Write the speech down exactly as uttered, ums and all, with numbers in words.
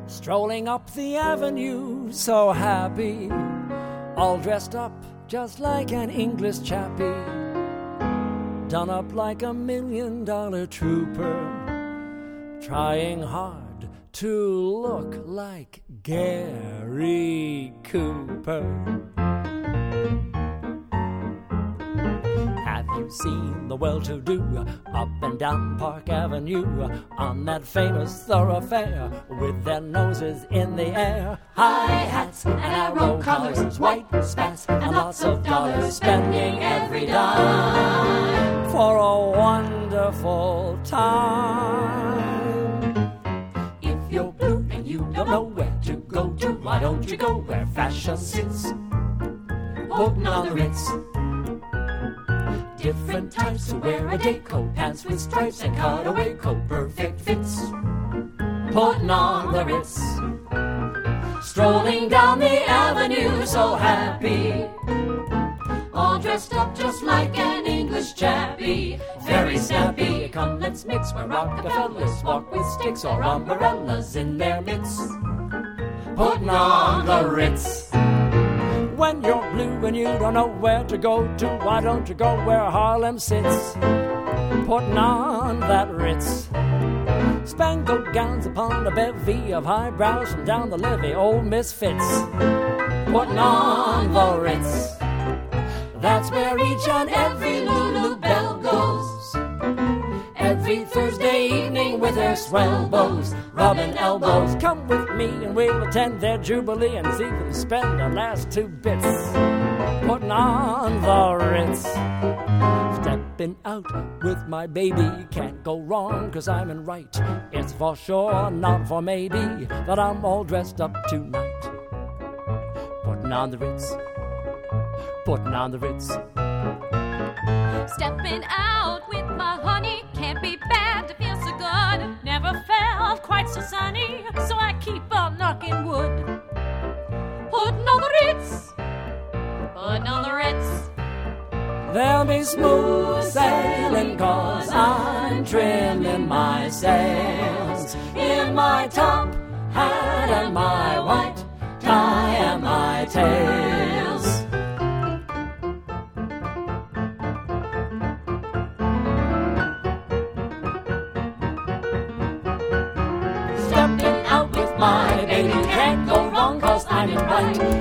strolling up the avenue, so happy, all dressed up just like an English chappie, done up like a million dollar trooper, trying hard to look like Gary Cooper. Have you seen the well-to-do up and down Park Avenue on that famous thoroughfare with their noses in the air? High hats and arrow collars, white spats and lots of dollars, spending every dime for a wonderful time. If you're blue and you don't know where to go to, why don't you go where fashion sits, putting on the Ritz. Different types to wear a day coat, pants with stripes and cutaway coat, perfect fits, putting on the Ritz. Strolling down the avenue so happy, all dressed up just like an English chappie, very snappy. Come let's mix where Rockefellers walk with sticks or umbrellas in their mitts, putting on the Ritz. When you're blue and you don't know where to go to, why don't you go where Harlem sits, putting on that Ritz. Spangled gowns upon a bevy of highbrows from down the levee, old misfits, putting on the Ritz. That's where each and every Lulu Belle goes, every Thursday evening with her swell bows, rubbing elbows. Come with me and we'll attend their jubilee and see them spend their last two bits, putting on the Ritz. Stepping out with my baby, can't go wrong cause I'm in right. It's for sure, not for maybe, that I'm all dressed up tonight, putting on the Ritz, putting on the Ritz. Stepping out with my honey, can't be bad to feel so good. Never felt quite so sunny, so I keep on knocking wood. Putting on the Ritz, putting on the Ritz. There'll be smooth sailing cause I'm trimming my sails in my top hat and my white tie and my tails. Stepping out with my baby, can't go wrong cause I'm in white.